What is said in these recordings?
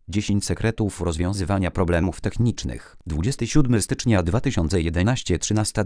10 sekretów rozwiązywania problemów technicznych. 27 stycznia 2011,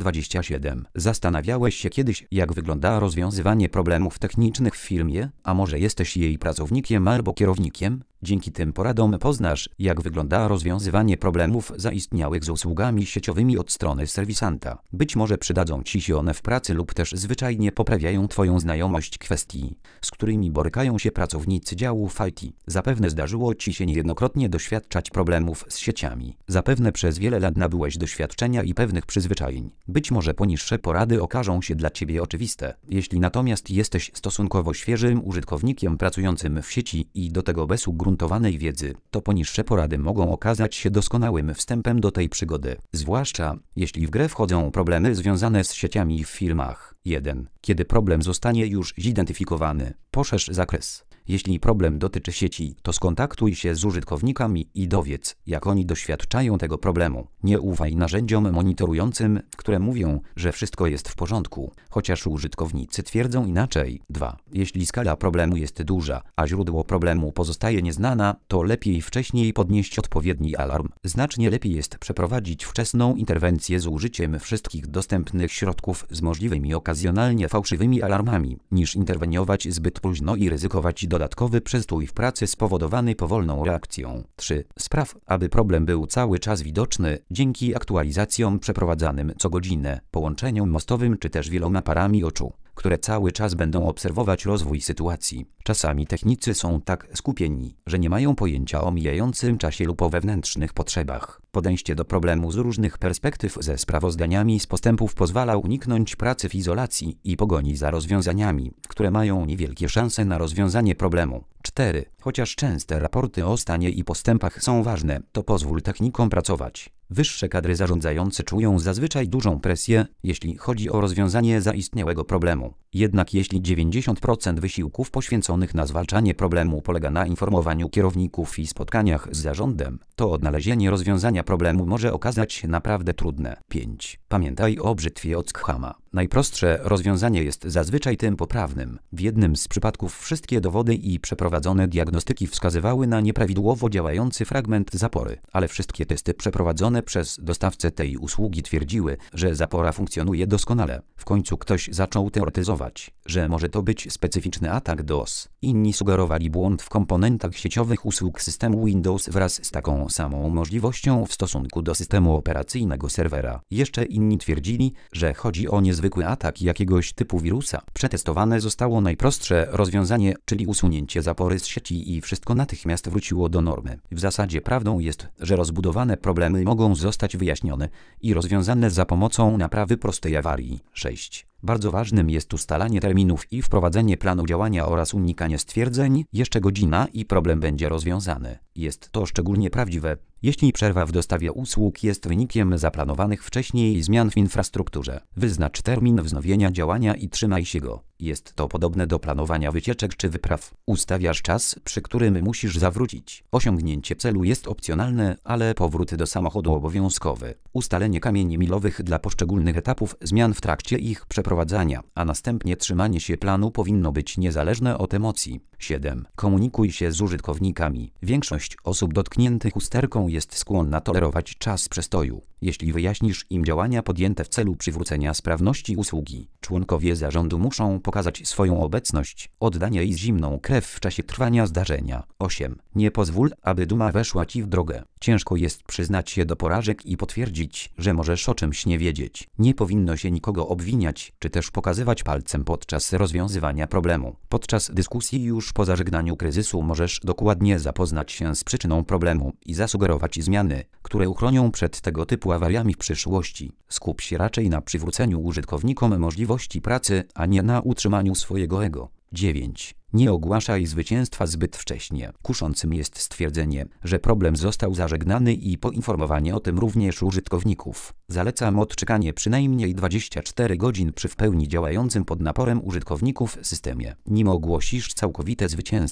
13:27. Zastanawiałeś się kiedyś, jak wygląda rozwiązywanie problemów technicznych w firmie? A może jesteś jej pracownikiem albo kierownikiem? Dzięki tym poradom poznasz, jak wygląda rozwiązywanie problemów zaistniałych z usługami sieciowymi od strony serwisanta. Być może przydadzą Ci się one w pracy lub też zwyczajnie poprawiają Twoją znajomość kwestii, z którymi borykają się pracownicy działów IT. Zapewne zdarzyło Ci się niejednokrotnie doświadczać problemów z sieciami. Zapewne przez wiele lat nabyłeś doświadczenia i pewnych przyzwyczajeń. Być może poniższe porady okażą się dla Ciebie oczywiste. Jeśli natomiast jesteś stosunkowo świeżym użytkownikiem pracującym w sieci i do tego bez ugruntowanej wiedzy, to poniższe porady mogą okazać się doskonałym wstępem do tej przygody. Zwłaszcza, jeśli w grę wchodzą problemy związane z sieciami w firmach. 1. Kiedy problem zostanie już zidentyfikowany, poszerz zakres. Jeśli problem dotyczy sieci, to skontaktuj się z użytkownikami i dowiedz, jak oni doświadczają tego problemu. Nie ufaj narzędziom monitorującym, które mówią, że wszystko jest w porządku, chociaż użytkownicy twierdzą inaczej. 2. Jeśli skala problemu jest duża, a źródło problemu pozostaje nieznana, to lepiej wcześniej podnieść odpowiedni alarm. Znacznie lepiej jest przeprowadzić wczesną interwencję z użyciem wszystkich dostępnych środków z możliwymi okazjonalnie fałszywymi alarmami, niż interweniować zbyt późno i ryzykować dodatkowy przestój w pracy spowodowany powolną reakcją. 3. Spraw, aby problem był cały czas widoczny dzięki aktualizacjom przeprowadzanym co godzinę, połączeniom mostowym czy też wieloma parami oczu, które cały czas będą obserwować rozwój sytuacji. Czasami technicy są tak skupieni, że nie mają pojęcia o mijającym czasie lub o wewnętrznych potrzebach. Podejście do problemu z różnych perspektyw ze sprawozdaniami z postępów pozwala uniknąć pracy w izolacji i pogoni za rozwiązaniami, które mają niewielkie szanse na rozwiązanie problemu. 4. Chociaż częste raporty o stanie i postępach są ważne, to pozwól technikom pracować. Wyższe kadry zarządzające czują zazwyczaj dużą presję, jeśli chodzi o rozwiązanie zaistniałego problemu. Jednak jeśli 90% wysiłków poświęconych na zwalczanie problemu polega na informowaniu kierowników i spotkaniach z zarządem, to odnalezienie rozwiązania problemu może okazać się naprawdę trudne. 5. Pamiętaj o brzytwie Ockhama. Najprostsze rozwiązanie jest zazwyczaj tym poprawnym. W jednym z przypadków wszystkie dowody i przeprowadzone diagnostyki wskazywały na nieprawidłowo działający fragment zapory, ale wszystkie testy przeprowadzone przez dostawcę tej usługi twierdziły, że zapora funkcjonuje doskonale. W końcu ktoś zaczął teoretyzować, że może to być specyficzny atak DOS. Inni sugerowali błąd w komponentach sieciowych usług systemu Windows wraz z taką samą możliwością w stosunku do systemu operacyjnego serwera. Jeszcze inni twierdzili, że chodzi o niezwykły atak jakiegoś typu wirusa. Przetestowane zostało najprostsze rozwiązanie, czyli usunięcie zapory z sieci i wszystko natychmiast wróciło do normy. W zasadzie prawdą jest, że rozbudowane problemy mogą zostać wyjaśnione i rozwiązane za pomocą naprawy prostej awarii. 6. Bardzo ważnym jest ustalanie terminów i wprowadzenie planu działania oraz unikanie stwierdzeń „jeszcze godzina i problem będzie rozwiązany”. Jest to szczególnie prawdziwe, jeśli przerwa w dostawie usług jest wynikiem zaplanowanych wcześniej zmian w infrastrukturze. Wyznacz termin wznowienia działania i trzymaj się go. Jest to podobne do planowania wycieczek czy wypraw. Ustawiasz czas, przy którym musisz zawrócić. Osiągnięcie celu jest opcjonalne, ale powrót do samochodu obowiązkowy. Ustalenie kamieni milowych dla poszczególnych etapów zmian w trakcie ich przeprowadzania, a następnie trzymanie się planu powinno być niezależne od emocji. 7. Komunikuj się z użytkownikami. Większość osób dotkniętych usterką jest skłonna tolerować czas przestoju, jeśli wyjaśnisz im działania podjęte w celu przywrócenia sprawności usługi. Członkowie zarządu muszą pokazać swoją obecność, oddanie i zimną krew w czasie trwania zdarzenia. 8. Nie pozwól, aby duma weszła Ci w drogę. Ciężko jest przyznać się do porażek i potwierdzić, że możesz o czymś nie wiedzieć. Nie powinno się nikogo obwiniać, czy też pokazywać palcem podczas rozwiązywania problemu. Podczas dyskusji już po zażegnaniu kryzysu możesz dokładnie zapoznać się z przyczyną problemu i zasugerować zmiany, które uchronią przed tego typu awariami w przyszłości. Skup się raczej na przywróceniu użytkownikom możliwości pracy, a nie na utrzymaniu swojego ego. 9. Nie ogłaszaj zwycięstwa zbyt wcześnie. Kuszącym jest stwierdzenie, że problem został zażegnany i poinformowanie o tym również użytkowników. Zalecam odczekanie przynajmniej 24 godzin przy w pełni działającym pod naporem użytkowników systemie, nim ogłosisz całkowite zwycięstwo.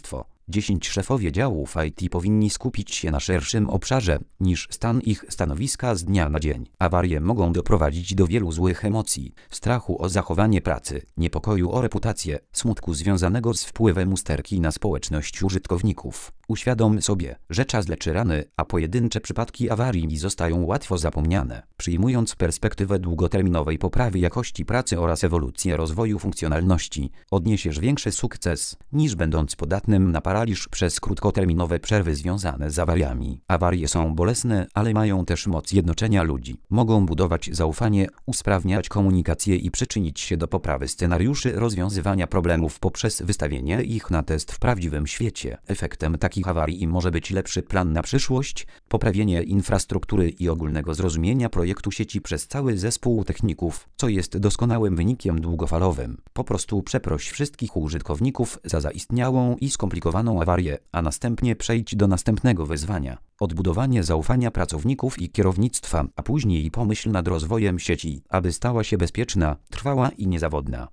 10 szefowie działów IT powinni skupić się na szerszym obszarze niż stan ich stanowiska z dnia na dzień. Awarie mogą doprowadzić do wielu złych emocji, strachu o zachowanie pracy, niepokoju o reputację, smutku związanego z wpływem usterki na społeczność użytkowników. Uświadom sobie, że czas leczy rany, a pojedyncze przypadki awarii zostają łatwo zapomniane. Przyjmując perspektywę długoterminowej poprawy jakości pracy oraz ewolucję rozwoju funkcjonalności, odniesiesz większy sukces, niż będąc podatnym na paraliż przez krótkoterminowe przerwy związane z awariami. Awarie są bolesne, ale mają też moc jednoczenia ludzi. Mogą budować zaufanie, usprawniać komunikację i przyczynić się do poprawy scenariuszy rozwiązywania problemów poprzez wystawienie ich na test w prawdziwym świecie. Efektem takich awarii może być lepszy plan na przyszłość, poprawienie infrastruktury i ogólnego zrozumienia projektu sieci przez cały zespół techników, co jest doskonałym wynikiem długofalowym. Po prostu przeproś wszystkich użytkowników za zaistniałą i skomplikowaną awarię, a następnie przejdź do następnego wyzwania. Odbudowanie zaufania pracowników i kierownictwa, a później pomyśl nad rozwojem sieci, aby stała się bezpieczna, trwała i niezawodna.